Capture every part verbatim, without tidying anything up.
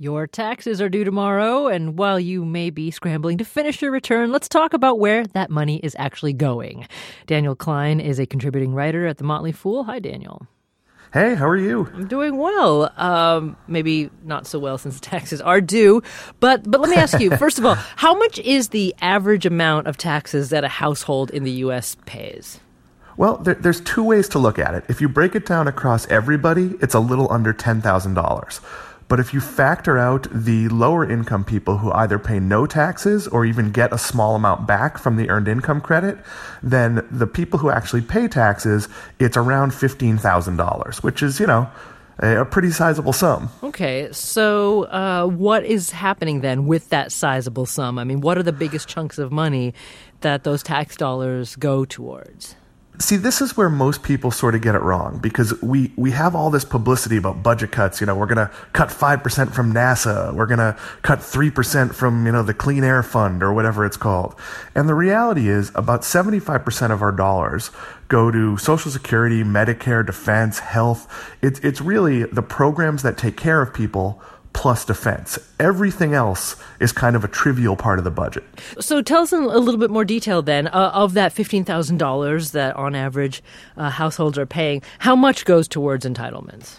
Your taxes are due tomorrow, and while you may be scrambling to finish your return, let's talk about where that money is actually going. Daniel Klein is a contributing writer at The Motley Fool. Hi, Daniel. Hey, how are you? I'm doing well. Um, maybe not so well since taxes are due. But but let me ask you, first of all, how much is the average amount of taxes that a household in the U S pays? Well, there, there's two ways to look at it. If you break it down across everybody, it's a little under ten thousand dollars. But if you factor out the lower income people who either pay no taxes or even get a small amount back from the earned income credit, then the people who actually pay taxes, it's around fifteen thousand dollars, which is, you know, a, a pretty sizable sum. Okay, so uh, what is happening then with that sizable sum? I mean, what are the biggest chunks of money that those tax dollars go towards? See, this is where most people sort of get it wrong, because we, we have all this publicity about budget cuts. You know, we're going to cut five percent from NASA. We're going to cut three percent from, you know, the Clean Air Fund or whatever it's called. And the reality is about seventy-five percent of our dollars go to Social Security, Medicare, defense, health. It's, it's really the programs that take care of people plus defense. Everything else is kind of a trivial part of the budget. So tell us in a little bit more detail then, uh, of that fifteen thousand dollars that on average uh, households are paying, how much goes towards entitlements?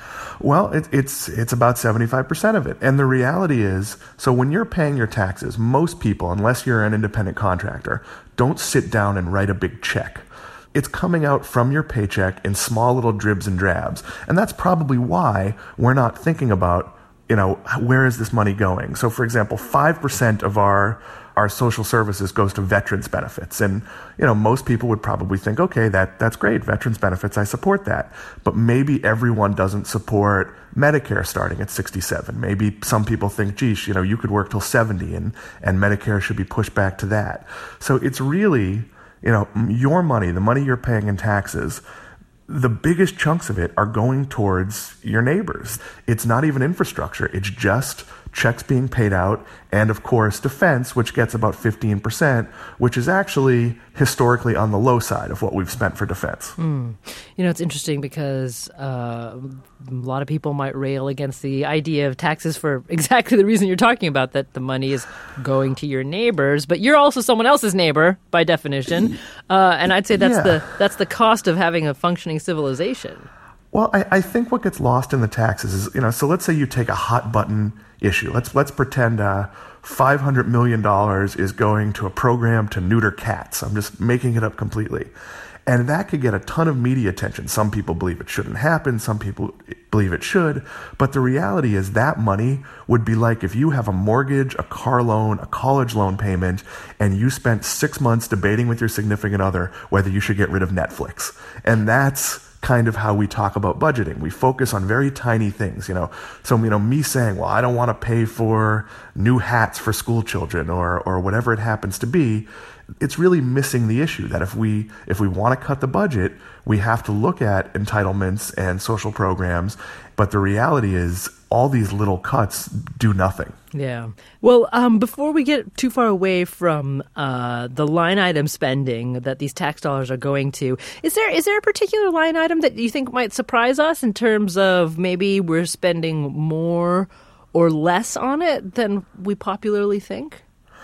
Well, it, it's it's about seventy-five percent of it. And the reality is, so when you're paying your taxes, most people, unless you're an independent contractor, don't sit down and write a big check. It's coming out from your paycheck in small little dribs and drabs. And that's probably why we're not thinking about, you know, where is this money going? So, for example, five percent of our our social services goes to veterans benefits. And, you know, most people would probably think, okay, that that's great. Veterans benefits, I support that. But maybe everyone doesn't support Medicare starting at sixty-seven. Maybe some people think, geez, you know, you could work till seventy and, and Medicare should be pushed back to that. So it's really, you know, your money, the money you're paying in taxes, the biggest chunks of it are going towards your neighbors. It's not even infrastructure. It's just checks being paid out, and of course defense, which gets about fifteen percent, which is actually historically on the low side of what we've spent for defense. Mm. You know, it's interesting because uh, a lot of people might rail against the idea of taxes for exactly the reason you're talking about, that the money is going to your neighbors, but you're also someone else's neighbor by definition, uh, and I'd say that's yeah. the that's the cost of having a functioning civilization. Well, I, I think what gets lost in the taxes is, you know, so let's say you take a hot button issue. Let's let's pretend uh, five hundred million dollars is going to a program to neuter cats. I'm just making it up completely. And that could get a ton of media attention. Some people believe it shouldn't happen. Some people believe it should. But the reality is that money would be like if you have a mortgage, a car loan, a college loan payment, and you spent six months debating with your significant other whether you should get rid of Netflix. And that's kind of how we talk about budgeting. We focus on very tiny things, you know. So, you know, me saying, well, I don't want to pay for new hats for school children or or whatever it happens to be, it's really missing the issue that if we if we want to cut the budget, we have to look at entitlements and social programs. But the reality is all these little cuts do nothing. Yeah. Well, um, before we get too far away from uh, the line item spending that these tax dollars are going to, is there is there a particular line item that you think might surprise us in terms of maybe we're spending more or less on it than we popularly think?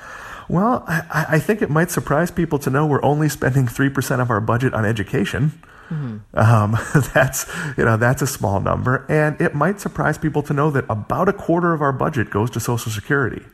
Well, I, I think it might surprise people to know we're only spending three percent of our budget on education. Mm-hmm. Um, that's, you know, that's a small number. And it might surprise people to know that about a quarter of our budget goes to Social Security.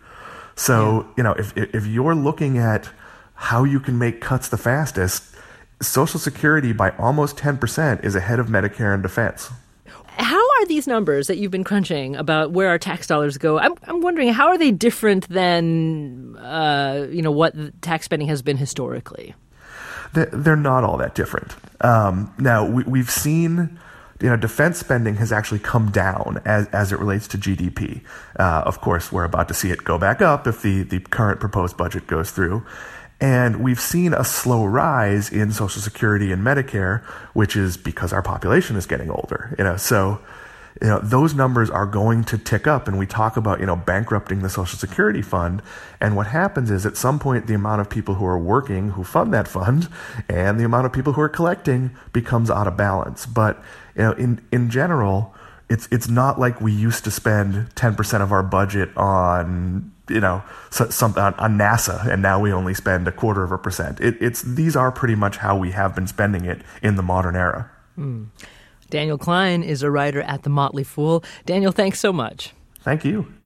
So, yeah. you know, if if you're looking at how you can make cuts the fastest, Social Security by almost ten percent is ahead of Medicare and defense. How are these numbers that you've been crunching about where our tax dollars go? I'm I'm wondering, how are they different than uh, you know what tax spending has been historically? They're not all that different. Um, now we, we've seen, you know, defense spending has actually come down as as it relates to G D P. Uh, of course, we're about to see it go back up if the the current proposed budget goes through. And we've seen a slow rise in Social Security and Medicare, which is because our population is getting older. You know, so you know those numbers are going to tick up. And we talk about you know bankrupting the Social Security fund. And what happens is at some point the amount of people who are working who fund that fund and the amount of people who are collecting becomes out of balance. But you know, in in general, It's it's not like we used to spend ten percent of our budget on, you know, so, some, on, on NASA, and now we only spend a quarter of a percent. It, it's these are pretty much how we have been spending it in the modern era. Mm. Daniel Klein is a writer at The Motley Fool. Daniel, thanks so much. Thank you.